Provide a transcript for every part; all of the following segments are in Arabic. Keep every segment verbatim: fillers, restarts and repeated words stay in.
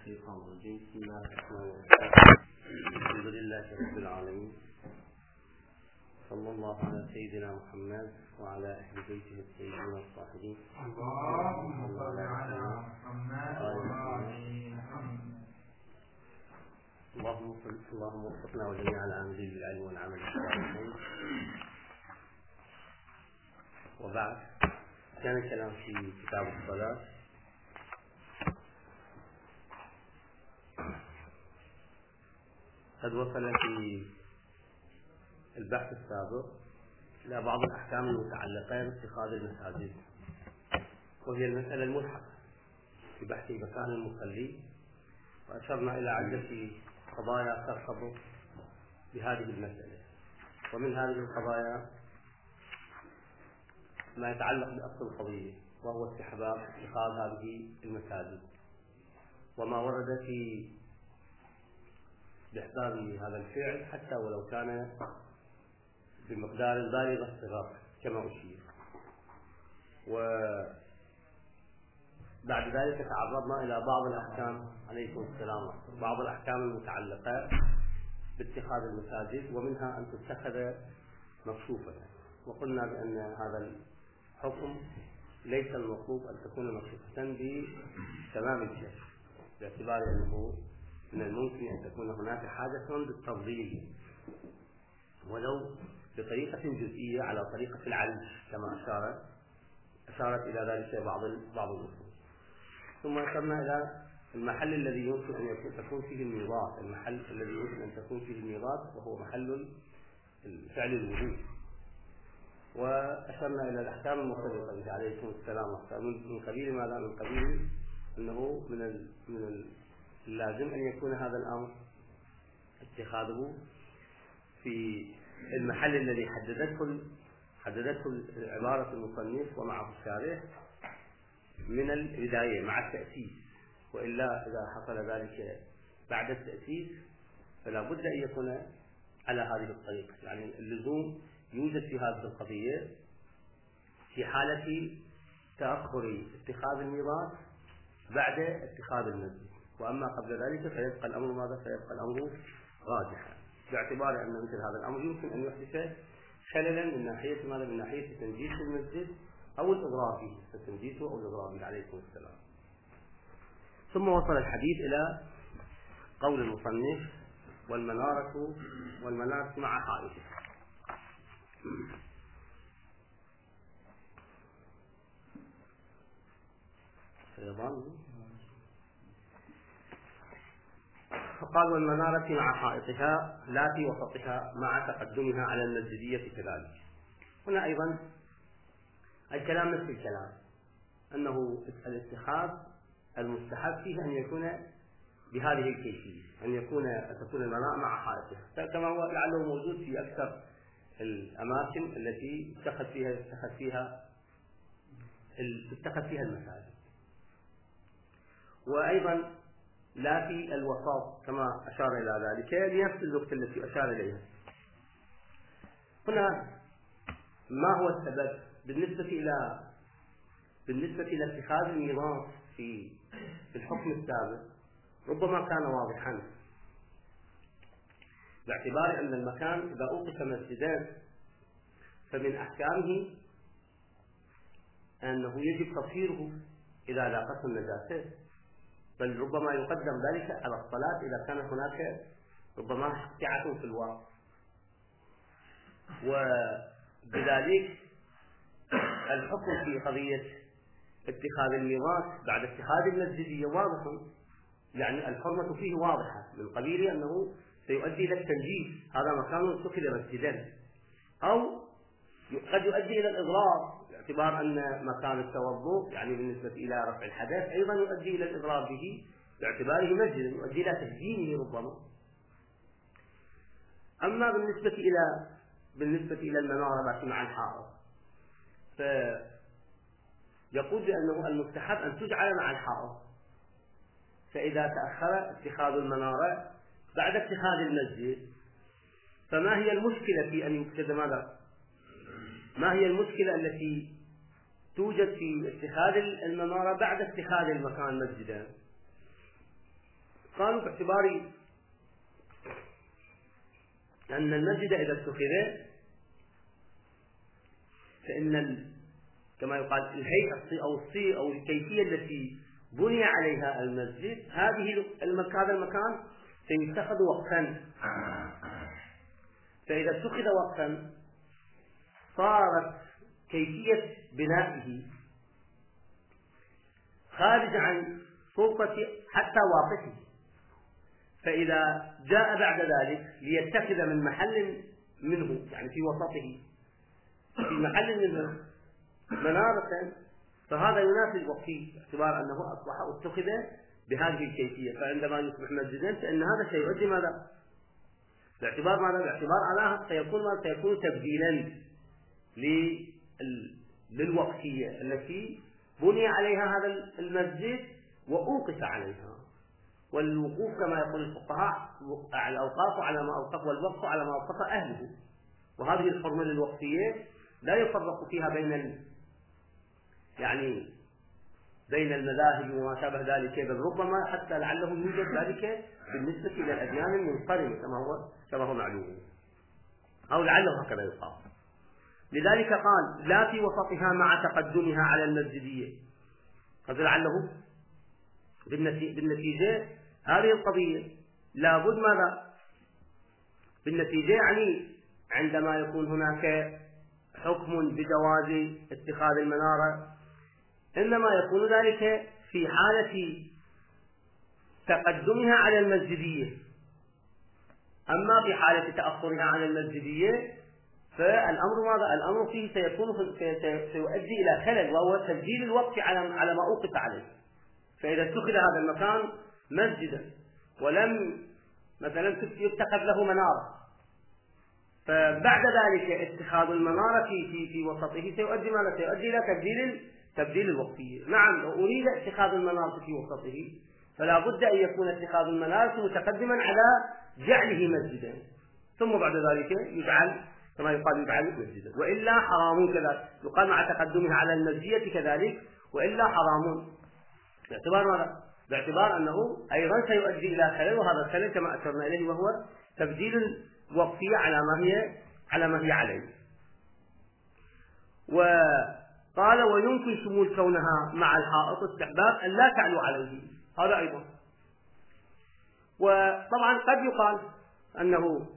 الشيطان الرجيم. بسم الله الرحمن الرحيم. الحمد لله رب العالمين، صلى الله على سيدنا محمد وعلى أهل بيته الطيبين الطاهرين. اللهم صل على محمد وآل محمد. اللهم اللهم وفقنا وجميع العاملين بالعلم والعمل الصالحين. وبعد، كان الكلام في كتاب الصلاة. قد وصل في البحث السابق إلى بعض الأحكام المتعلقة باتخاذ المساجد، وهي المسألة الملحقة في بحث مكان المصلي، وأشرنا إلى عدة قضايا ترتبط بهذه المسألة. ومن هذه القضايا ما يتعلق بأصل القضية، وهو استحباب اتخاذ هذه المساجد، وما ورد في بإحضار هذا الفعل حتى ولو كان بمقدار بالغ الصغر كما أشير. وبعد ذلك تعرضنا إلى بعض الأحكام عليكم السلام بعض الأحكام المتعلقة باتخاذ المساجد، ومنها أن تتخذ مكشوفة، وقلنا بأن هذا الحكم ليس المطلوب أن تكون مكشوفة بتمام الكشف، باعتبار أنه من الممكن أن تكون هناك حاجة للتفضيل ولو بطريقة جزئية على طريقة العلج كما أشارت أشارت إلى ذلك بعض بعض النصوص. ثم أشرنا إلى المحل الذي يمكن أن تكون فيه الميراث، المحل الذي يمكن أن تكون فيه الميراث وهو محل الفعل الوجود. وأشرنا إلى الأحكام المختلفة عليكم السلام من قبيل ماذا؟ من قبيل أنه من ال من ال لازم أن يكون هذا الأمر اتخاذه في المحل الذي حددته حددته عبارة المصنف ومعه الشارح من البداية مع التأسيس، وإلا إذا حصل ذلك بعد التأسيس فلا بد أن يكون على هذه الطريقة. يعني اللزوم يوجد في هذه القضية في حالة تأخر اتخاذ الميراث بعد اتخاذ المسجد، وأما قبل ذلك فيبقى الأمر ماذا؟ فيبقى الأمر راجحا، باعتبار أن مثل هذا الأمر يمكن أن يحدث خللا من ناحية ماذا؟ من ناحية تنجيس المسجد أو الإضرار به، تنجيسه أو الإضرار به عليكم السلام. ثم وصل الحديث إلى قول المصنف: والمنارة والمنارة مع حائطها. فقال: والمنارة مع حائطها لا في وسطها مع تقدمها على المسجدية كذلك. هنا أيضا الكلام نفس الكلام، أنه الاتخاذ المستحب فيه أن يكون بهذه الكيفية، أن يكون تكون المنارة مع حائطها، كما هو لعله موجود في أكثر الأماكن التي اتخذ فيها اتخذ فيها اتخذ فيها المساجد. وأيضا لا في الوسط كما أشار إلى ذلك لنفس النقطة التي أشار إليها. هنا ما هو السبب بالنسبة إلى بالنسبة إلى اتخاذ الميراث في في الحكم السابق؟ ربما كان واضحا، باعتبار أن المكان إذا أوقف مسجدا فمن أحكامه أنه يجب تطهيره إذا لاقته النجاسة، بل ربما يقدم ذلك على الصلاة إذا كان هناك ربما سعة في الوقت. وبذلك الحكم في قضية اتخاذ الميراث بعد اتخاذ المسجدية واضح، يعني الحرمة فيه واضحة من قبيل أنه سيؤدي إلى التنجيس، هذا مكان اتخذ مسجدا، أو قد يؤدي إلى الإضرار باعتبار أن مكان التوضؤ يعني بالنسبة إلى رفع الحدث أيضا يؤدي إلى الإضرار به باعتباره مسجدا، يؤدي إلى تهديمه ربما. أما بالنسبة إلى بالنسبة إلى المنارة مع الحائط فيقول بأنه المستحب أن تجعل مع الحائط، فإذا تأخر اتخاذ المنارة بعد اتخاذ المسجد فما هي المشكلة في أن يتخذ ماذا؟ ما هي المشكلة التي توجد في اتخاذ المنارة بعد اتخاذ المكان مسجدا؟ قالوا باعتبار أن المسجد إذا اتخذ فإن كما يقال الهيئة أو الصيغة أو الكيفية التي بني عليها المسجد هذه هذا المكان سيتخذ وقفا، فإذا اتخذ وقفا صارت كيفية بنائه خارج عن سلطة حتى واقفه، فإذا جاء بعد ذلك ليتخذ من محل منه يعني في وسطه في محل منه منارة فهذا ينافي الوقفي باعتبار أنه أصبح اتخذ بهذه الكيفية، فعندما يصبح مسجدا فإن هذا الشيء يؤدي ماذا؟ باعتبار ماذا؟ باعتبار على سيكون ماذا؟ سيكون تبديلا للوقفية التي بني عليها هذا المسجد وأوقف عليها، والوقوف كما يقول الفقهاء الأوقاف على ما أوقف والوقف على ما وقف أهله، وهذه الحرمة للوقفية لا يفرق فيها بين يعني بين المذاهب وما شابه ذلك، بل ربما حتى لعله يوجد ذلك بالنسبة إلى الأديان المنقرمة كما هو كما هو معلوم، أو لعله هكذا يقال. لذلك قال لا في وسطها مع تقدمها على المسجدية، قد لعله بالنتيجة هذه القضية لابد ماذا؟ بالنتيجة يعني عندما يكون هناك حكم بجواز اتخاذ المنارة إنما يكون ذلك في حالة تقدمها على المسجدية، أما في حالة تأخرها عن المسجدية فالأمر ماذا؟ الأمر فيه سيكون سيؤدي إلى خلل، وهو تبديل الوقت على على ما أوقف عليه. فإذا اتخذ هذا المكان مسجدا ولم مثلا يتخذ له منارة، فبعد ذلك اتخاذ المنارة في في في وسطه سيؤدي ماذا؟ سيؤدي إلى تبديل تبديل الوقتية. نعم لو أريد اتخاذ المنارة في وسطه فلا بد أن يكون اتخاذ المنارة متقدما على جعله مسجدا، ثم بعد ذلك يجعل كما يقال يجعل مسجدا، وإلا حرام كذلك، يقال مع تقدمها على المسجدية كذلك، وإلا حرام باعتبار ماذا؟ باعتبار أنه أيضا سيؤدي إلى خلل، وهذا الخلل كما أشرنا إليه وهو تبديل الوقتية على ما هي على ما هي عليه. وقال ويمكن شمول كونها مع الحائط استحباب أن لا تعلو عليه، هذا أيضا. وطبعا قد يقال أنه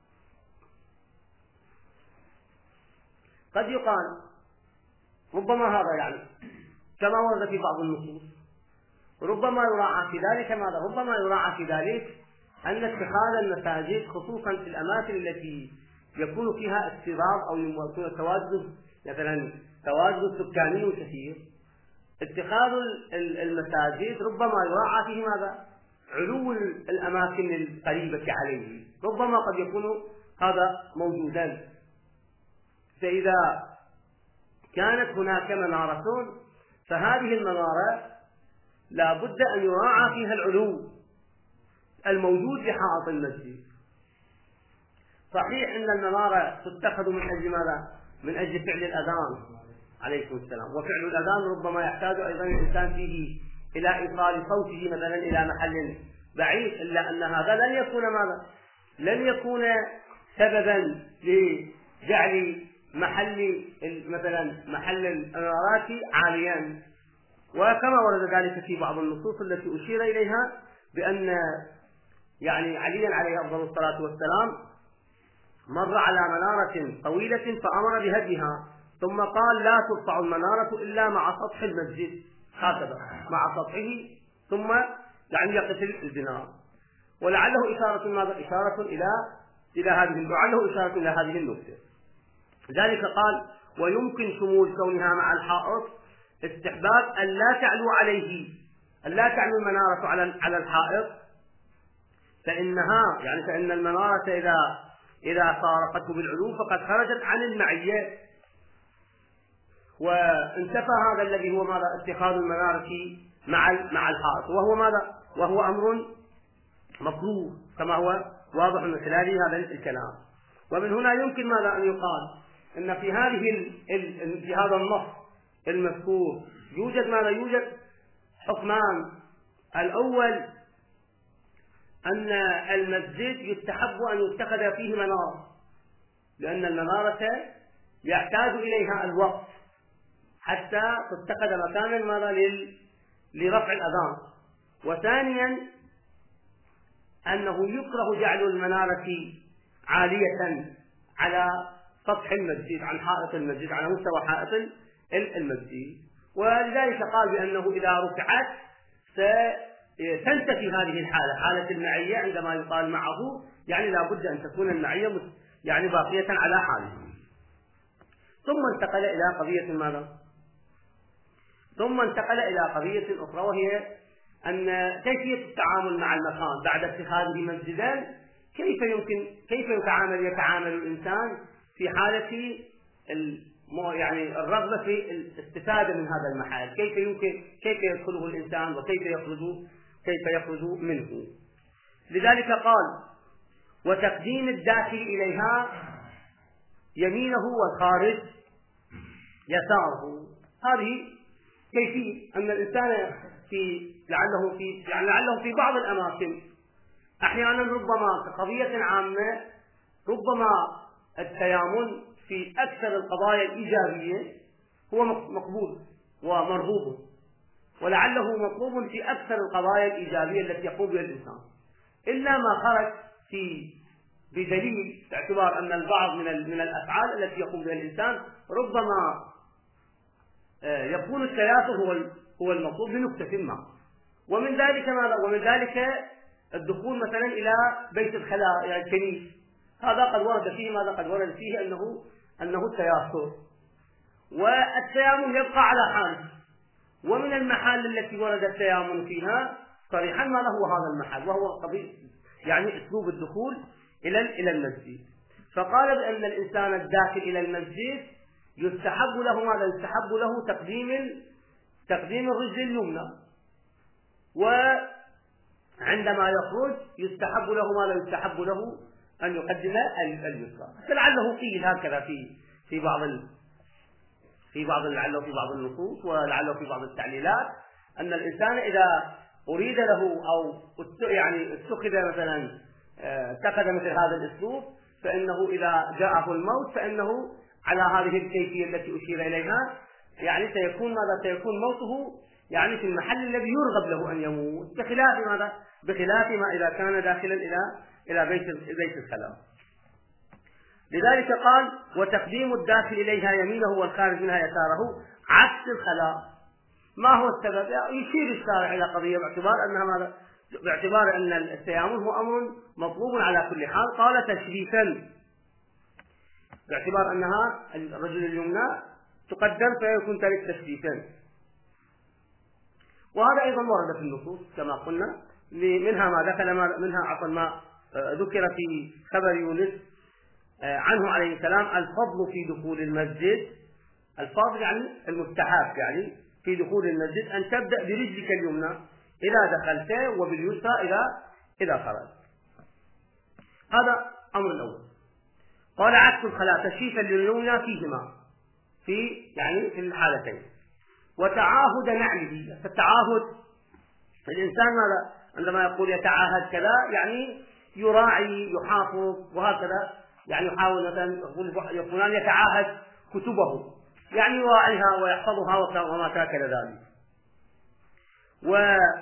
قد يقال ربما هذا يعني كما ورد في بعض النصوص، ربما يراعى في ذلك ماذا؟ ربما يراعى في ذلك أن اتخاذ المساجد خصوصا في الأماكن التي يكون فيها اضطراب أو يكون تواجد مثلا تواجد سكاني كثير، اتخاذ المساجد ربما يراعى فيه ماذا؟ علو الأماكن القريبة عليه، ربما قد يكون هذا موجودا. فإذا كانت هناك منارة فهذه المنارة لا بد أن يراعى فيها العلو الموجود بحائط المسجد. صحيح أن المنارة تتخذ من أجل ماذا؟ من أجل فعل الأذان عليكم السلام، وفعل الأذان ربما يحتاج أيضا الإنسان فيه إلى إيصال صوته مثلا إلى محل بعيد، إلا أن هذا لن يكون ماذا؟ لن يكون سببا لجعل محل مثلا محل المنارات عاليا، وكما ورد ذلك في بعض النصوص التي أشير إليها بأن يعني عليا عليه أفضل الصلاة والسلام مر على منارة طويلة فأمر بهدمها، ثم قال لا ترفع المنارة إلا مع سطح المسجد، هكذا مع سطحه ثم يعني يقف البناء، ولعله إشارة ماذا؟ إشارة إلى إلى هذه لعله إشارة إلى هذه النقطة. ذلك قال ويمكن شمول كونها مع الحائط استحباب أن لا تعلو عليه، أن لا تعلو المنارة على على الحائط، فإنها يعني فإن المنارة إذا إذا فارقته بالعلو فقد خرجت عن المعية، وانتفى هذا الذي هو ماذا؟ اتخاذ المنارة مع مع الحائط، وهو ماذا؟ وهو أمر مكروه كما هو واضح من خلال هذا الكلام. ومن هنا يمكن ماذا أن يقال أن في هذه في هذا النص المذكور يوجد ماذا؟ يوجد حكمان. الأول أن المسجد يستحب أن يتخذ فيه منارة، لأن المنارة يحتاج إليها الوقت حتى تتخذ مكانا ماذا لرفع الأذان. وثانيا أنه يكره جعل المنارة عالية على سطح المسجد، عن حائط المسجد، على مستوى حائط المسجد. ولذلك قال بأنه إذا رفعت ستنتفي هذه الحالة، حالة المعية، عندما يقال معه يعني لا بد أن تكون المعية يعني باقية على حاله. ثم انتقل إلى قضية ماذا؟ ثم انتقل إلى قضية أخرى، وهي أن كيفية التعامل مع المكان بعد اتخاذه مسجدا. كيف يمكن كيف يتعامل يتعامل الإنسان في حالة يعني الرغبة في الاستفادة من هذا المحل؟ كيف يمكن كيف يدخله الإنسان وكيف يخرج كيف يخرج منه؟ لذلك قال: وتقديم الداخل إليها يمينه والخارج يساره. هذه كيفية أن الإنسان في لعله في يعني لعله في بعض الأماكن أحيانا ربما كقضية عامة ربما التيامن في أكثر القضايا الإيجابية هو مقبول ومرغوب، ولعله مطلوب في أكثر القضايا الإيجابية التي يقوم بها الإنسان، إلا ما خرج في بدليل باعتبار أن البعض من من الأفعال التي يقوم بها الإنسان ربما يكون التياسر هو هو المطلوب لنكتة ما. ومن ذلك ماذا؟ ومن ذلك الدخول مثلا إلى بيت الخلاء يعني الكنيس، هذا قد ورد فيه ماذا؟ قد ورد فيه أنه أنه التياسر، والتيامن يبقى على حاله. ومن المحال التي ورد التيامن فيها صريحا ماذا هو هذا المحل، وهو قضية يعني أسلوب الدخول إلى إلى المسجد. فقال بأن الإنسان الداخل إلى المسجد يستحب له ماذا؟ يستحب له تقديم تقديم الرجل اليمنى، وعندما يخرج يستحب له ماذا؟ يستحب له أن يقدم اليسرى. فلعله قيل هكذا في في بعض ال في بعض لعله في بعض النصوص، ولعله في بعض التعليلات، أن الإنسان إذا أريد له أو يعني اتخذ مثلا اتخذ مثل هذا الأسلوب، فإنه إذا جاءه الموت فإنه على هذه الكيفية التي أشير إليها يعني سيكون ماذا؟ سيكون موته يعني في المحل الذي يرغب له أن يموت، بخلاف ماذا؟ بخلاف ما إذا كان داخلا إلى إلى بيت بيت الخلاء. لذلك قال: وتقديم الداخل إليها يمينه والخارج منها يساره عكس الخلاء. ما هو السبب؟ يشير الشارع إلى قضية باعتبار أنها ماذا؟ باعتبار أن التيامن هو أمر مطلوب على كل حال. قال: تشريفا، باعتبار أنها الرجل اليمنى تقدم فيكون ذلك تشريفا. وهذا أيضا ورد في النصوص كما قلنا، منها ما دخل ما منها عفوا ما ذكر في خبر يونس عنه عليه السلام: الفضل في دخول المسجد. الفضل يعني المستحب يعني في دخول المسجد أن تبدأ برجلك اليمنى إذا دخلت وباليسرى إذا إذا خرجت. هذا أمر الأول. قال: عكس الخلاء تشريفا لليمنى فيهما في يعني في الحالتين. وتعاهد نعله. فالتعاهد الإنسان ماذا؟ عندما يقول يتعاهد كذا يعني يراعي يحافظ وهكذا، يعني يحاول مثلا يقول فلان يتعاهد كتبه يعني يراعيها ويحفظها وما شاكل ذلك. وتعاهد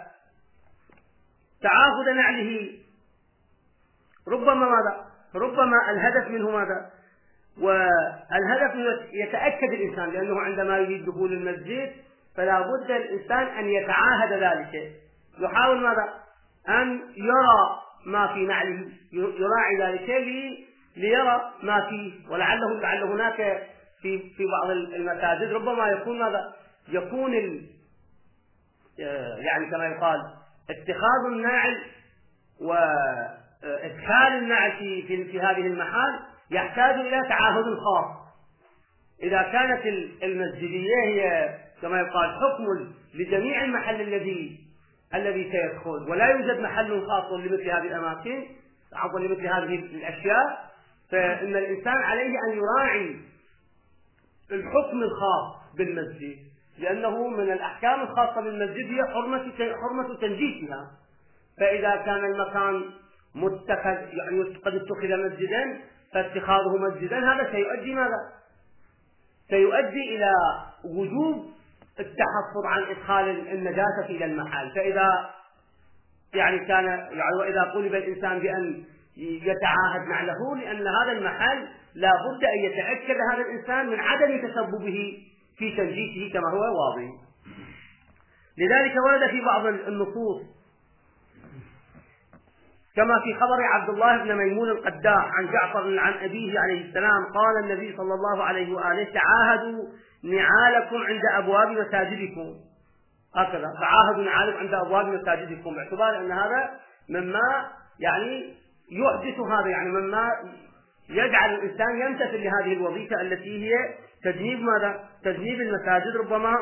نعله ربما ماذا؟ ربما الهدف منه ماذا؟ والهدف يتأكد الإنسان لأنه عندما يريد دخول المسجد فلا بد الإنسان أن يتعاهد ذلك، يحاول ماذا؟ أن يرى ما في نعله، يراعي ذلك ليرى ما فيه. ولعله لعل هناك في في بعض المساجد ربما يكون ماذا؟ يكون ال يعني كما يقال اتخاذ الناعل وإدخال الناعل في في, في هذه المحال يحتاج إلى تعاهد خاص. إذا كانت المسجدية هي كما يقال حكم لجميع المحل الذي الذي سيدخل، ولا يوجد محل خاص لمثل هذه الأماكن عفوا لمثل هذه الأشياء، فإن الإنسان عليه أن يراعي الحكم الخاص بالمسجد، لأنه من الأحكام الخاصة بالمسجد هي حرمة حرمة تنجيسها. فإذا كان المكان متخذ يعني قد اتخذ مسجدا فاتخاذه مسجدا هذا سيؤدي ماذا؟ سيؤدي إلى وجوب التحفظ عن إدخال النجاسة إلى المحل. فإذا يعني كان يعني وإذا طلب الإنسان بأن يتعاهد نعله لأن هذا المحل لا بد أن يتأكد هذا الإنسان من عدم تسببه في تنجيسه كما هو واضح. لذلك ورد في بعض النصوص كما في خبر عبد الله بن ميمون القداح عن جعفر عن أبيه عليه السلام قال النبي صلى الله عليه وآله تعاهدوا نعالكم عند أبواب مساجدكم، هكذا تعاهدوا نعالكم عند أبواب مساجدكم، باعتبار أن هذا مما يعني يحدث هذا يعني مما يجعل الإنسان يمتثل لهذه الوظيفة التي هي تجنيب ماذا؟ تجنيب المساجد، ربما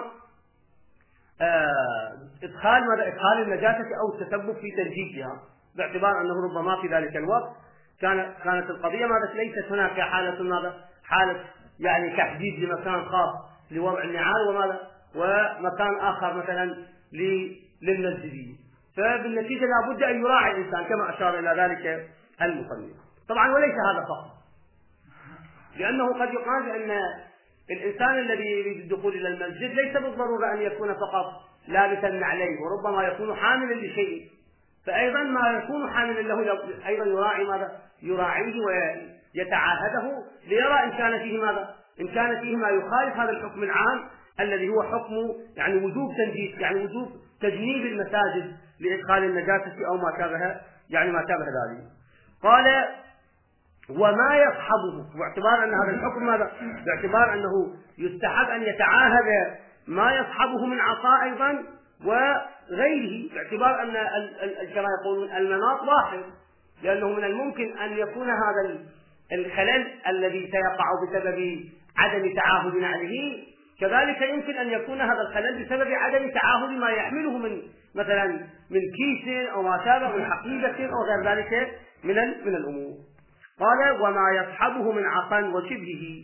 آه إدخال ماذا؟ إدخال النجاسة أو التسبب في تنجيسها، باعتبار أنه ربما في ذلك الوقت كانت كانت القضية ماذا؟ ليست هناك حالة ماذا؟ حالة يعني تحديد لمكان خاص لوضع النعال وماذا؟ ومكان آخر مثلا للمسجدين، فبالنتيجة لا بد أن يراعي الإنسان كما أشار إلى ذلك المصنف. طبعا وليس هذا فقط، لأنه قد يقال بأن الإنسان الذي يريد الدخول إلى المسجد ليس بالضرورة أن يكون فقط لابسا نعليه، وربما يكون حاملا لشيء، فأيضا ما يكون حاملا له أيضا يراعي ماذا؟ يراعيه ويتعاهده ليرى إن كان فيه ماذا؟ إن كان فيه ما يخالف هذا الحكم العام الذي هو حكم يعني وجوب تنجيس يعني وجوب تجنيب المساجد لإدخال النجاسة أو ما شابه يعني ما شابه ذلك. قال وما يصحبه، باعتبار أن هذا الحكم ماذا؟ باعتبار أنه يستحب أن يتعاهد ما يصحبه من عصا أيضا وغيره، باعتبار أن كما يقولون المناط واحد، لأنه من الممكن أن يكون هذا الخلل الذي سيقع بسبب عدم تعاهد نعله كذلك يمكن أن يكون هذا الخلل بسبب عدم تعاهد ما يحمله من مثلا من كيس أو ما شابه من حقيبة أو غير ذلك من من الأمور. قال وما يصحبه من عصا وشبهه.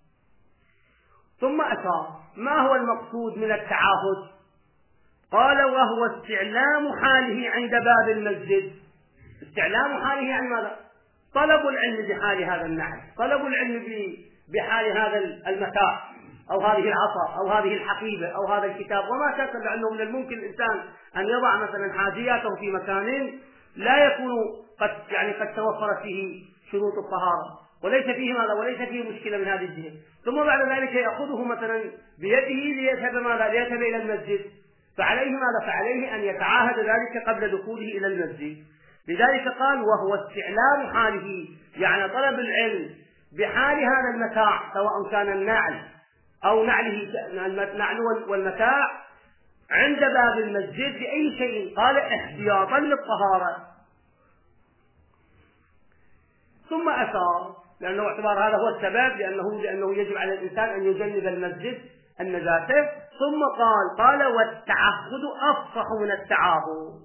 ثم أشار ما هو المقصود من التعاهد؟ قال وهو استعلام حاله عند باب المسجد. استعلام حاله عن ماذا؟ طلب العلم بحال هذا النعل، طلب العلم بحال هذا المتاع أو هذه العصا أو هذه الحقيبة أو هذا الكتاب وما شابه، لأنه من الممكن الإنسان أن يضع مثلا حاجياته في مكان لا يكون قد يعني قد توفرت فيه شروط الطهارة وليس فيه ماذا؟ وليس فيه مشكلة من هذه الجهة، ثم بعد ذلك يأخذه مثلا بيده ليذهب ماذا؟ ليذهب إلى المسجد، فعليه ماذا؟ فعليه أن يتعاهد ذلك قبل دخوله إلى المسجد. لذلك قال وهو استعلام حاله، يعني طلب العلم بحال هذا المتاع سواء كان النعل أو نعله النعل والمتاع عند باب المسجد بأي شيء، قال احتياطا للطهارة. ثم أشار لأنه اعتبار هذا هو السبب لأنه لأنه يجب على الإنسان أن يجنب المسجد النجاسة، ثم قال قال والتعهد أفصح من التعاهد.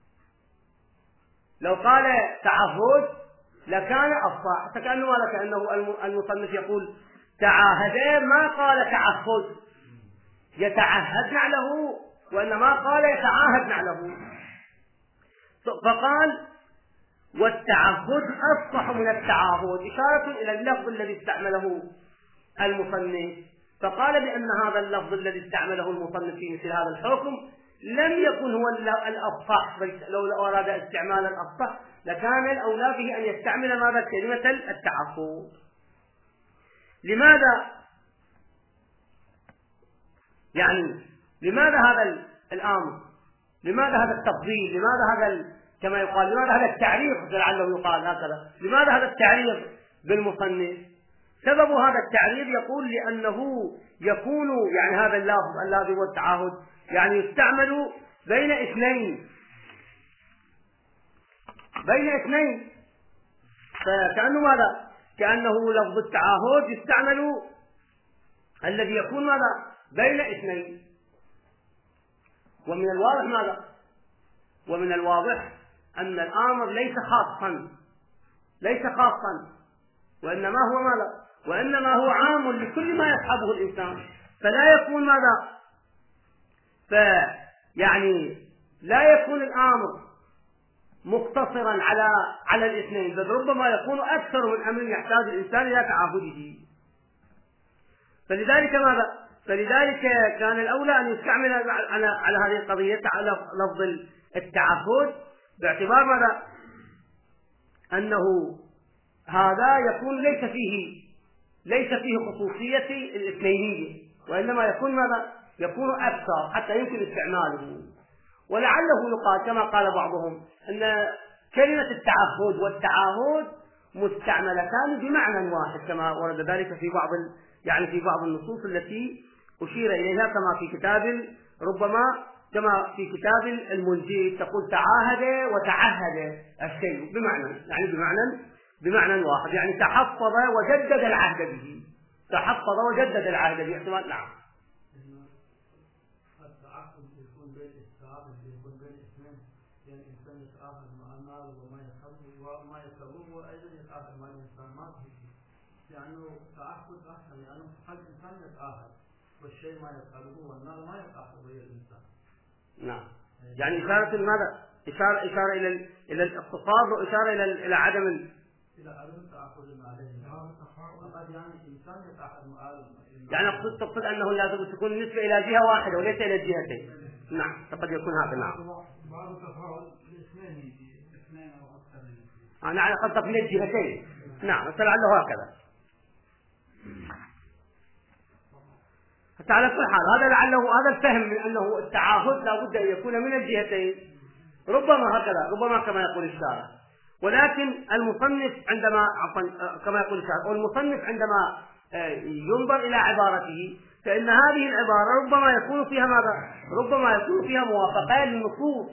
لو قال تعهد لكان أفصح، فكأنه ماذا؟ كأنه المصنف يقول تعاهد ما قال تعهد يتعهد نعله، وإنما قال يتعاهد نعله، فقال والتعهد أفصح من التعاهد إشارة إلى اللفظ الذي استعمله المصنف، فقال بأن هذا اللفظ الذي استعمله المصنف في مثل هذا الحكم لم يكن هو الأفصح، لو أراد استعمال الأفصح لكان الأولى به أن يستعمل ماذا؟ كلمة التعهد. لماذا يعني لماذا هذا الأمر؟ لماذا هذا التفضيل؟ لماذا هذا كما يقال لماذا هذا التعريف لعله يقال هكذا؟ لماذا هذا التعريف بالمصنف؟ سبب هذا التعريف يقول لأنه يكون يعني هذا اللفظ الذي هو التعاهد يعني يستعمل بين اثنين بين اثنين فكأنه ماذا؟ كأنه لفظ التعاهد يستعمل الذي يكون ماذا؟ بين اثنين. ومن الواضح ماذا؟ ومن الواضح أن الأمر ليس خاصا ليس خاصا وإنما هو ماذا؟ وإنما هو عام لكل ما يصحبه الإنسان، فلا يكون ماذا؟ فيعني لا يكون الأمر مقتصرا على على الاثنين، بل ربما يكون أكثر من أمر يحتاج الإنسان إلى تعاهده. فلذلك ماذا؟ فلذلك كان الأولى أن يستعمل على على هذه القضية على لفظ التعهد، باعتبار ماذا؟ أنه هذا يكون ليس فيه ليس فيه خصوصية الاثنينية، وإنما يكون ماذا؟ يكون أكثر حتى يمكن استعماله. ولعله يقال كما قال بعضهم أن كلمة التعهد والتعاهد مستعملتان بمعنى واحد، كما ورد ذلك في بعض يعني في بعض النصوص التي أشير إليها، كما في كتاب ربما كما في كتاب المنجي تقول تعاهد وتعهد الشيء بمعنى يعني بمعنى بمعنى واحد، يعني تحفظ وجدد العهد به، تحفظ وجدد العهد به احتمال. نعم. التعهد يكون بين التعهد يكون بين اثنين، يعني الانسان يتعاهد مع المال وما يحبه وما يكرهه، وايضا يتعاهد مع الانسان ما فيه، لانه تعهد احسن، لانه حق الانسان يتعاهد والشيء ما يفعله والنار ما يتعاهد ويا الانسان. نعم. يعني إشارة ماذا؟ إشارة إشارة إلى إلى الاقتصاد وإشارة إلى إلى عدم إلى عدم التعهد عليه. فقد يعني الإنسان يتعهد مع يعني أقصد تقصد أنه لازم تكون النسبة إلى جهة واحدة وليس إلى الجهتين. نعم فقد يكون هذا. نعم. بعض التفاعل الاثنين يجي اثنين أو أكثر. أنا على قصدك من الجهتين. نعم فلعله هكذا. حتى على كل حال هذا لعله هذا الفهم من أنه التعاهد لا بد أن يكون من الجهتين، ربما هكذا ربما كما يقول الشارع. ولكن المصنف عندما كما يقول الشارع والمصنف عندما ينظر إلى عبارته فإن هذه العبارة ربما يكون فيها ماذا؟ ربما يكون فيها موافقة للنصوص.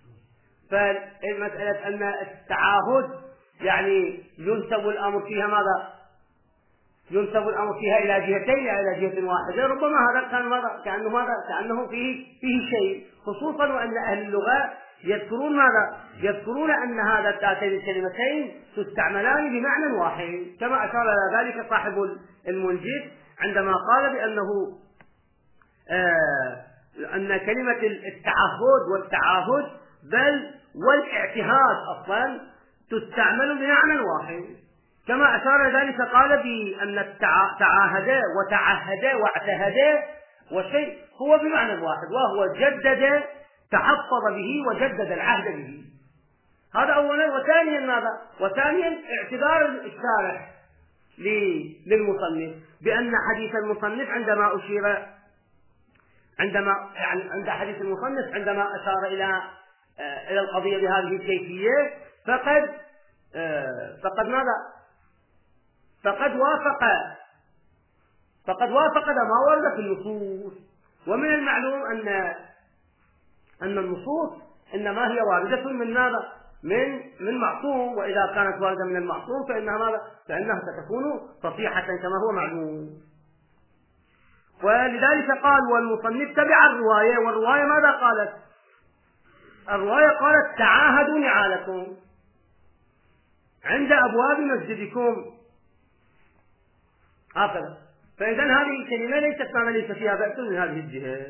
فمسألة أن التعاهد يعني ينسب الأمر فيها ماذا؟ ينسب الأمر فيها إلى جهتين إلى جهة واحدة، ربما هذا كان ماذا؟ كأنه ماذا؟ كأنه فيه فيه شيء، خصوصا وأن أهل اللغة يذكرون ماذا؟ يذكرون أن هذا هاتين الكلمتين تستعملان بمعنى واحد، كما أشار إلى ذلك صاحب المنجد عندما قال بأنه آه أن كلمة التعهد والتعاهد بل والاعتهاد أصلا تستعمل بمعنى واحد، كما أشار ذلك قال بأن التعاهد وتعهد واعتهد وشيء هو بمعنى واحد، وهو جدد تحفظ به وجدد العهد به. هذا أولا. وثانيا ماذا؟ وثانيا اعتبار الشارح للمصنف بأن حديث المصنف عندما أشير عندما يعني عند حديث المصنف عندما أشار إلى إلى القضية بهذه الكيفية فقد فقد ماذا؟ فقد وافق فقد وافق ما ورد في النصوص. ومن المعلوم أن أن النصوص إنما هي واردة من ماذا؟ من من معصوم، وإذا كانت واردة من المعصوم فإنها ماذا؟ فإنها ستكون صحيحة كما هو معلوم. ولذلك قال والمصنف تبع الرواية، والرواية ماذا قالت؟ الرواية قالت تعاهدوا نعالكم عند أبواب مسجدكم هكذا. فإذا هذه الكلمة ليست معنى ليس فيها بأس من هذه الجهة.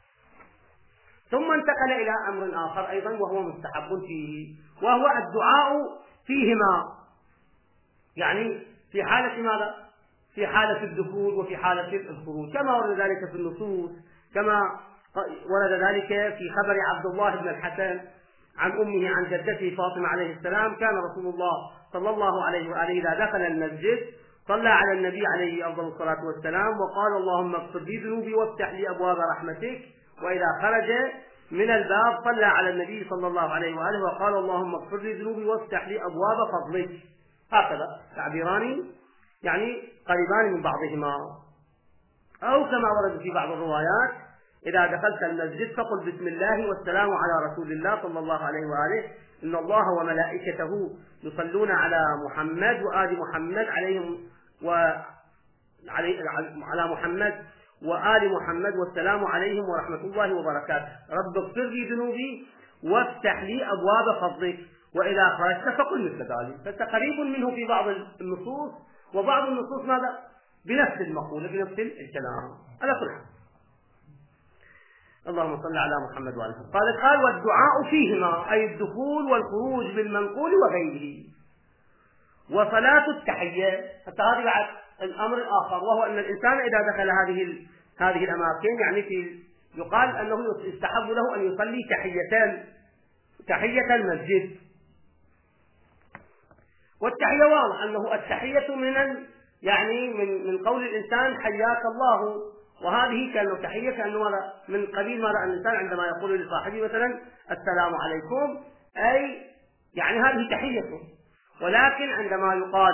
ثم انتقل إلى أمر آخر أيضا وهو مستحب فيه، وهو الدعاء فيهما، يعني في حالة ماذا؟ في حالة الدخول وفي حالة الخروج، كما ورد ذلك في النصوص، كما ورد ذلك في خبر عبد الله بن الحسن عن أمه عن جدته فاطمة عليه السلام: كان رسول الله صلى الله عليه وآله إذا دخل المسجد صلى على النبي عليه أفضل الصلاة والسلام وقال: اللهم اغفر لي ذنوبي وافتح لي أبواب رحمتك. وإذا خرج من الباب صلى على النبي صلى الله عليه وآله وقال: اللهم اغفر لي ذنوبي وافتح لي أبواب فضلك. هكذا تعبيران يعني قريبان من بعضهما. أو كما ورد في بعض الروايات: إذا دخلت المسجد فقل بسم الله والسلام على رسول الله صلى الله عليه وآله، إن الله وملائكته يصلون على محمد وآل محمد عليهم وعلى محمد وآل محمد والسلام عليهم ورحمة الله وبركاته. رب اغفر لي ذنوبي وافتح لي أبواب فضلك. وإذا خرجت فقل مثل ذلك. فقريب منه في بعض النصوص، وبعض النصوص ماذا؟ بنفس المقولة بنفس الكلام. على كل حال اللهم صل على محمد وعلى آله. قال قال والدعاء فيهما أي الدخول والخروج بالمنقول وغيره. وصلاة التحية حتى هذه بعد الأمر الآخر، وهو أن الإنسان إذا دخل هذه هذه الأماكن يعني في يقال أنه يستحب له أن يصلي تحيتان تحية المسجد. والتحية واضح أنه التحية من ال يعني من من قول الإنسان حياك الله، وهذه كأنه تحية كأنه ماذا من قبيل ماذا الإنسان عندما يقول لصاحبه مثلا السلام عليكم، أي يعني هذه تحيته. ولكن عندما يقال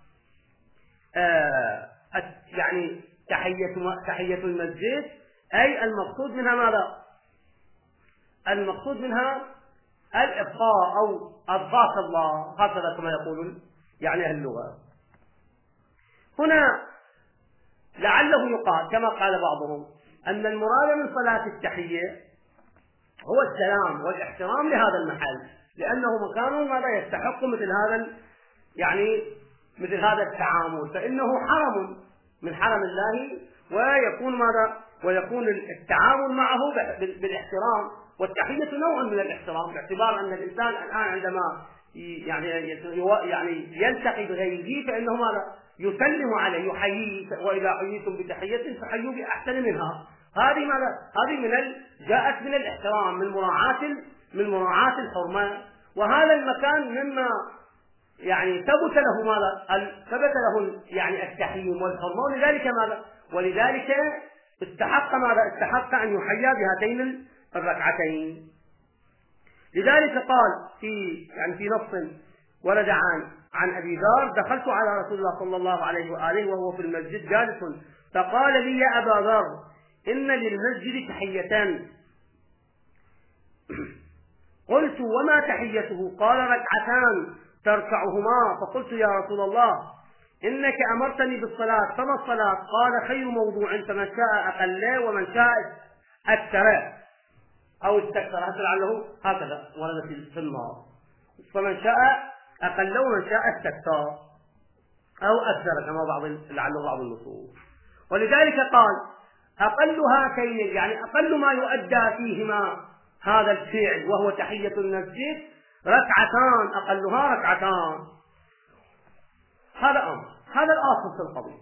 آه يعني تحية تحية المسجد أي المقصود منها ماذا؟ المقصود منها الإبقاء أو أضاف الله، هكذا كما يقولون يعني أهل اللغة. هنا لعله يقال كما قال بعضهم أن المراد من صلاة التحية هو السلام والاحترام لهذا المحل، لأنه مكان ماذا يستحق مثل هذا يعني مثل هذا التعامل، فإنه حرم من حرم الله، ويكون ماذا ويكون التعامل معه بالاحترام، والتحية نوع من الاحترام، باعتبار أن الإنسان الآن عندما يعني يعني يلتقي بغيره فإنه ماذا يسلم عليه يحييه، وإذا حييتم بتحية فحيوا بأحسن منها. هذه ماذا هذه من ال... جاءت من الاحترام، من مراعاة من مراعاة الحرمة. وهذا المكان مما يعني ثبت له ماذا ثبت له يعني التحييم والحرمة، ولذلك ماذا ولذلك استحق ماذا استحق أن يحيى بهاتين الركعتين. لذلك قال في يعني في نص ورد عن عن أبي ذر: دخلت على رسول الله صلى الله عليه وآله وهو في المسجد جالس، فقال لي: يا أبا ذر، إن للمسجد تحيتان. قلت: وما تحيته؟ قال: ركعتان تركعهما. فقلت: يا رسول الله، إنك أمرتني بالصلاة، فما الصلاة؟ قال: خير موضوع، فمن شاء أقل ومن شاء أكثر أو استكثر، لعله هكذا ورد في النار، فمن شاء أقل ومن شاء استكثر أو أكثر كما بعض لعله بعض النصوص. ولذلك قال: أقل هاتين يعني أقل ما يؤدى فيهما هذا الفعل وهو تحية المسجد ركعتان، أقلها ركعتان. هذا أمر، هذا الأصل في القضية.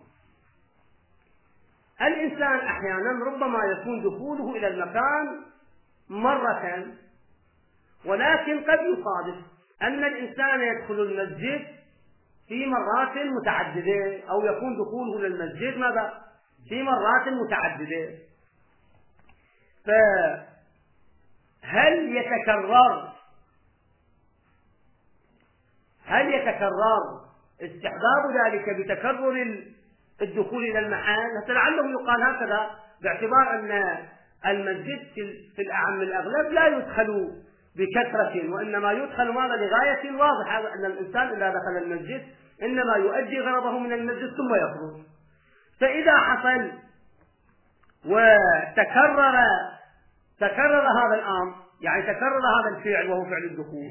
الإنسان أحيانا ربما يكون دخوله إلى المكان مرة، ولكن قد يصادف أن الإنسان يدخل المسجد في مرات متعددة، أو يكون دخوله للمسجد ماذا في مرات متعددة. فهل يتكرر هل يتكرر استحباب ذلك بتكرر الدخول إلى المحل؟ لعله يقال هكذا، باعتبار أن المسجد في الأعم الأغلب لا يدخل بكثرة، وإنما يدخل ماذا لغاية واضحة، أن الإنسان إذا دخل المسجد إنما يؤدي غرضه من المسجد ثم يخرج. فإذا حصل وتكرر تكرر هذا الأمر، يعني تكرر هذا الفعل وهو فعل الدخول،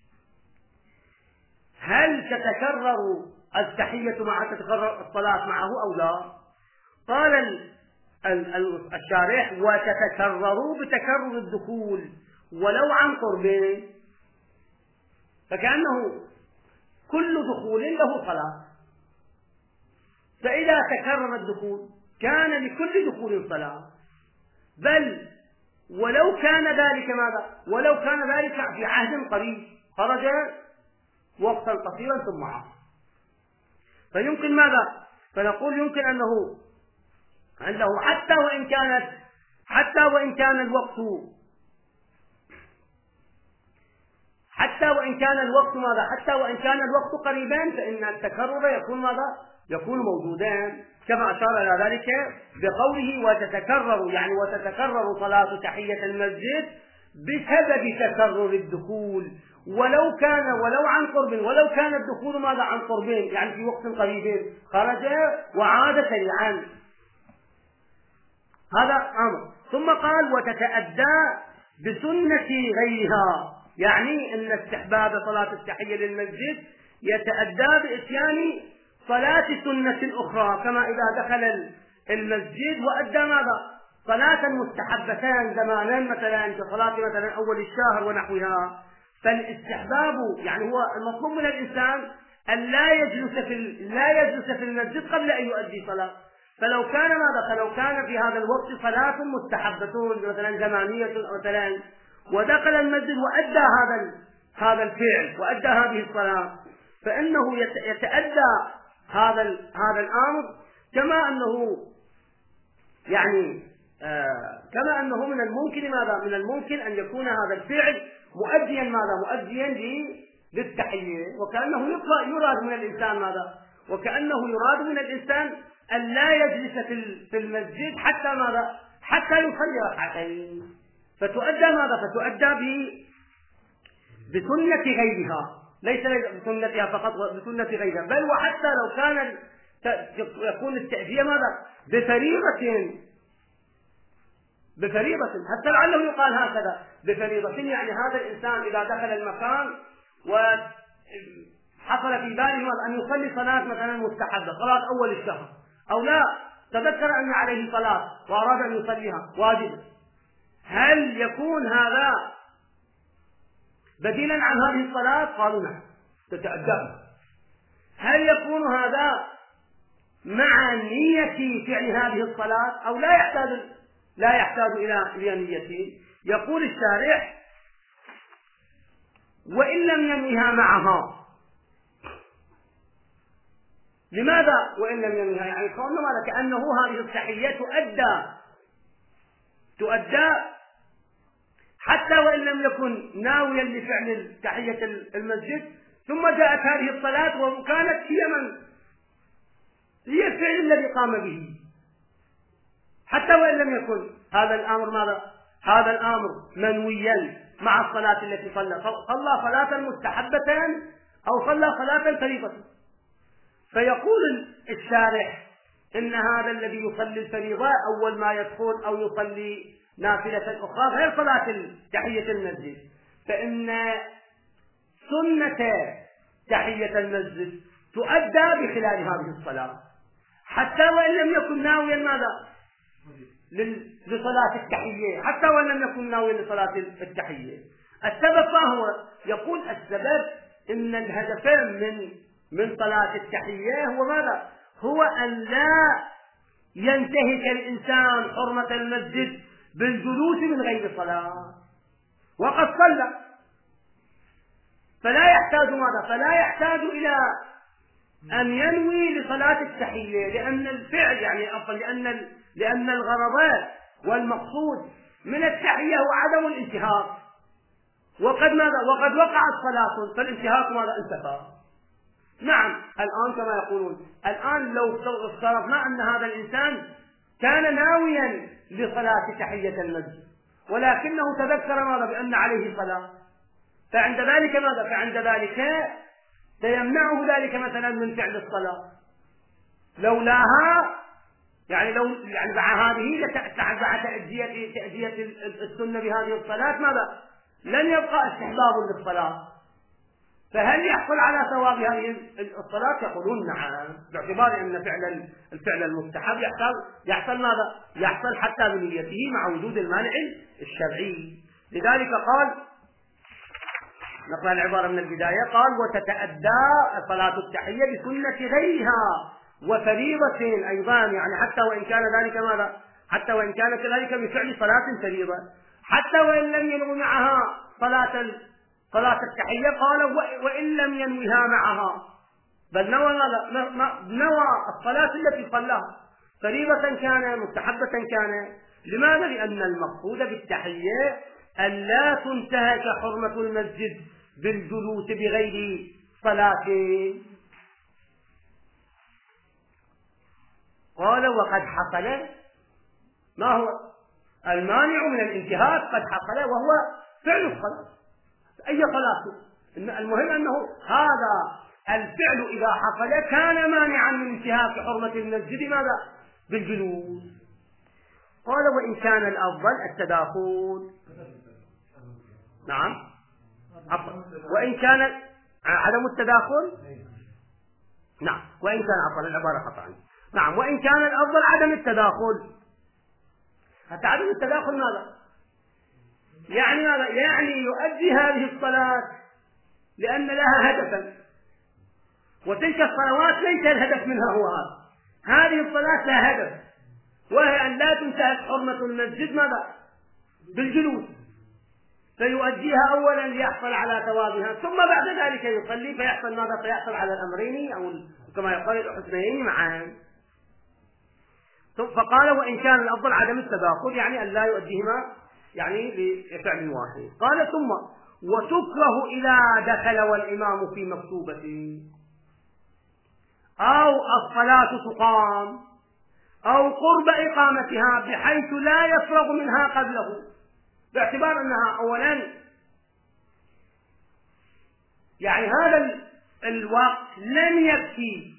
هل تتكرر التحية مع تتكرر الصلاة معه أو لا؟ قال الشارح: وتتكرر بتكرر الدخول ولو عن قرب، فكأنه كل دخول له صلاة، فإذا تكرر الدخول كان لكل دخول صلاة، بل ولو كان ذلك ماذا ولو كان ذلك في عهد قريب، خرج وقتا قصيرا ثم عاد، فيمكن ماذا فنقول يمكن أنه أنه حتى وإن كانت حتى وإن كان الوقت حتى وإن كان الوقت ماذا حتى وإن كان الوقت قريبا، فإن التكرر يكون ماذا يكون موجودان، كما أشار إلى ذلك بقوله: وتتكرر يعني وتتكرر صلاة تحية المسجد بسبب تكرر الدخول، ولو كان ولو عن قرب، ولو كان الدخول ماذا عن قربين يعني في وقت قريب، خرج وعاد سريعا. هذا أمر. ثم قال: وتتأدى بسنة غيرها، يعني أن استحباب صلاة التحية للمسجد يتأدى بإتيان صلاة سنة أخرى، كما إذا دخل المسجد وأدى ماذا صلاة مستحبتان زمانا مثلا كصلاة مثلا أول الشهر ونحوها، فالاستحباب يعني هو المطلوب من الإنسان أن لا يجلس في لا يجلس في المسجد قبل أن يؤدي صلاة. فلو كان ماذا فلو كان في هذا الوقت صلاة مستحبة مثلا زمانية مثلا ودخل المسجد وأدى هذا هذا الفعل وأدى هذه الصلاة، فإنه يتأدى هذا هذا الأمر كما أنه يعني آه كما أنه من الممكن ماذا من الممكن أن يكون هذا الفعل مؤديا ماذا مؤديا للتحية، وكأنه يراد من الإنسان ماذا وكأنه يراد من الإنسان أن لا يجلس في المسجد حتى ماذا حتى يصلي ركعتين، فتؤدى ماذا فتؤدى ب بسنة غيرها، ليس بسنتها فقط بسنة غيرها، بل وحتى لو كان يكون التأدية ماذا بفريضة بفريضة حتى لعله يقال هكذا بفريضة، يعني هذا الإنسان إذا دخل المكان وحصل في باله أن يصلي صلاة مثلا مستحبة صلاة أول الشهر، أو لا تذكر أن عليه صلاة وأراد أن يصليها واجبة، هل يكون هذا بديلا عن هذه الصلاة؟ قالوا نعم تتأدى. هل يكون هذا مع نية فعل هذه الصلاة أو لا يحتاج لا يحتاج إلى نية؟ يقول الشارح وإن لم ينويها معها. لماذا وإن لم ينويها؟ يعني قالوا ماذا كأنه هذه التحية تؤدى تؤدى حتى وإن لم يكن ناويا لفعل تحية المسجد، ثم جاءت هذه الصلاة وكانت هي من هي الفعل الذي قام به، حتى وإن لم يكن هذا الأمر ماذا هذا الأمر منويا مع الصلاة التي صلى صلى صلاة مستحبة أو صلى صلاة فريضة. فيقول الشارح إن هذا الذي يصلي الفريضة أول ما يدخل أو يصلي نافلة أخرى غير صلاة تحية المسجد، فإن سنة تحية المسجد تؤدى بخلال هذه الصلاة حتى وإن لم يكن ناويا ماذا لصلاة التحية، حتى وإن لم يكن ناويا لصلاة التحية. السبب ما هو؟ يقول السبب إن الهدف من من صلاة التحية هو ماذا؟ هو أن لا ينتهك الإنسان حرمة المسجد بالجلوس من غير صلاة، وقد صلى، فلا يحتاج ماذا فلا يحتاج إلى أن ينوي لصلاة التحية، لأن الفعل يعني أفضل لأن لأن الغرض والمقصود من التحية هو عدم الانتهاك، وقد ماذا وقد وقعت صلاة فالانتهاك ماذا انتهى. نعم الآن كما يقولون الآن لو افترضنا أن هذا الإنسان كان ناويا لصلاة تحية المسجد ولكنه تذكر ماذا بأن عليه صلاة، فعند ذلك ماذا فعند ذلك سيمنعه ذلك مثلا من فعل الصلاة، لولاها يعني لو يعني مع هذه مع تأدية تأدية السنة بهذه الصلاة ماذا لن يبقى استحباب للصلاة، فهل يحصل على ثواب هذه الصلاة؟ يقولون نعم، باعتبار أن فعل الفعل المستحب يحصل يحصل ماذا يحصل حتى بنيته مع وجود المانع الشرعي. لذلك قال نقرأ العبارة من البداية قال وتتأدى صلاة التحية بسنة غيرها وفريضة أيضا، يعني حتى وإن كان ذلك ماذا حتى وإن كان كذلك بفعل صلاة فريضة، حتى وإن لم ينوي معها صلاة صلاة التحية قال وإن لم ينويها معها، بل نوى نوى الصلاة التي صلاها فريضة كان مستحبة كان. لماذا؟ لأن المقصود بالتحية أن لا تنتهك حرمة المسجد بالجلوس بغير صلاة. قال وقد حصل ما هو المانع من الانتهاك؟ قد حصل وهو فعل الصلاة، أي صلاة، المهم أنه هذا الفعل إذا حصل كان مانعا من انتهاك حرمة المسجد ماذا بالجلوس. قال وإن كان الأفضل التداخل، نعم عفوا وإن كان عدم التداخل، نعم وإن كان عفوا العبارة خطأ، نعم وإن كان الأفضل عدم التداخل. حتى عدم التداخل ماذا؟ يعني ماذا؟ يعني يؤدي هذه الصلاة لأن لها هدفا، وتلك الصلوات ليس الهدف منها هو هذا. هذه الصلاة لها هدف، وهي أن لا تنتهك حرمة المسجد ماذا؟ بالجلوس، فيؤديها أولا ليحصل على ثوابها، ثم بعد ذلك يصلي فيحصل ماذا؟ فيحصل على الأمرين أو كما يقال الحسنيين معا. فقال وإن كان الأفضل عدم التداخل، يعني أن لا يؤديهما يعني بفعل واحد. قال ثم وتكره إذا دخل والإمام في مكتوبة أو الصلاة تقام أو قرب إقامتها بحيث لا يفرغ منها قبله، باعتبار أنها أولا يعني هذا الوقت لن يكفي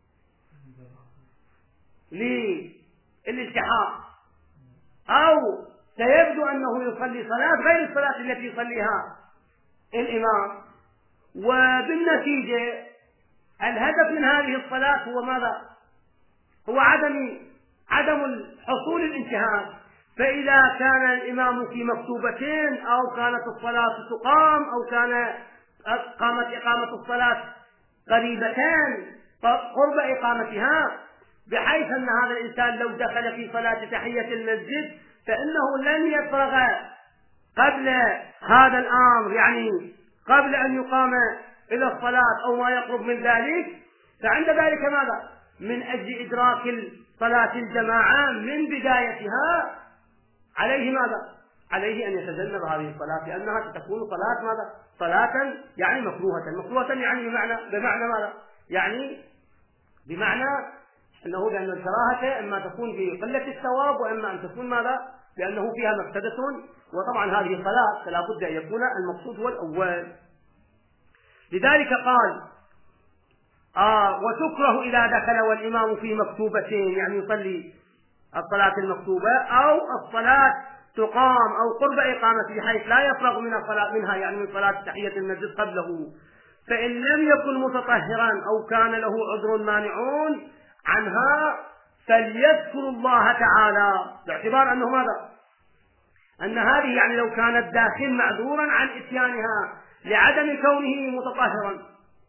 للالتحاق، أو سيبدو أنه يصلي صلاة غير الصلاة التي يصليها الإمام، وبالنتيجة الهدف من هذه الصلاة هو ماذا؟ هو عدم عدم حصول الانتهاء. فإذا كان الإمام في مكتوبتين أو كانت الصلاة تقام أو كان قامت إقامة الصلاة قريبتان قرب إقامتها، بحيث أن هذا الإنسان لو دخل في صلاة تحية المسجد فإنه لن يفرغ قبل هذا الأمر، يعني قبل أن يقام إلى الصلاة أو ما يقرب من ذلك، فعند ذلك ماذا؟ من أجل إدراك صلاة الجماعة من بدايتها عليه ماذا؟ عليه أن يتجنب هذه الصلاة، لأنها ستكون صلاة ماذا؟ صلاة يعني مكروهة. مكروهة يعني بمعنى بمعنى ماذا؟ يعني بمعنى أنه لأن الكراهة إما تكون بقلة الثواب وإما أن تكون ماذا؟ لأنه فيها مفسدة، وطبعا هذه صلاة فلا بد أن يكون المقصود هو الأول. لذلك قال آه وتكره إذا دخل والإمام في مكتوبتين، يعني يصلي الصلاة المكتوبة أو الصلاة تقام أو قرب إقامة بحيث لا يفرغ من الصلاة منها، يعني من صلاة تحية المسجد قبله، فإن لم يكن متطهرا أو كان له عذر مانعون عنها فليذكر الله تعالى، باعتبار أنه ماذا؟ أن هذه يعني لو كان الداخل معذورا عن إتيانها لعدم كونه متطهرا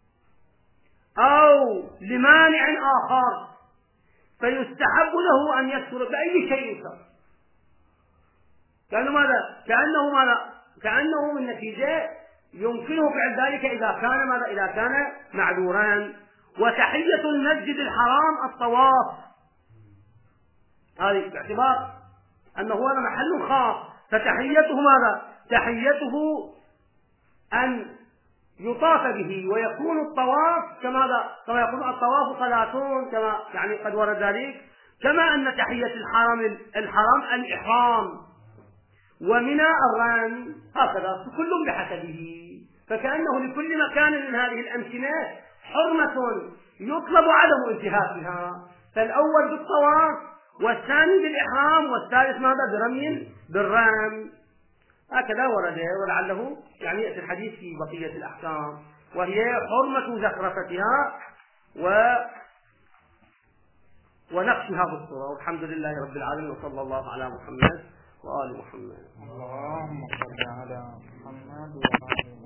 أو لمانع آخر فيستحب له أن يذكر بأي شيء كان. كأنه ماذا؟ كأنه ماذا؟ كأنه من نتيجة يمكنه فعل ذلك إذا كان ماذا؟ إذا كان معذورا. وتحية المسجد الحرام الطواف، هذه باعتبار أنه هذا محل خاص، فتحيته ماذا؟ تحيته أن يطاف به، ويكون الطواف كماذا؟ كما يقول الطواف صلاتون، كما يعني قد ورد ذلك، كما أن تحية الحرم الحرم الإحرام ومنى الرمي، هكذا كل بحسبه. فكأنه لكل مكان من هذه الأمكنة حرمة يطلب عدم انتهاكها، فالأول بالطواف والثاني بالإحرام والثالث ماذا؟ برمي بالرمي. هكذا ورد، ولعله يعني يأتي الحديث في بقية الأحكام، وهي حرمة زخرفتها و ونقشها بالصورة. والحمد لله رب العالمين، وصلى الله على محمد وآل محمد. اللهم صل على محمد وآل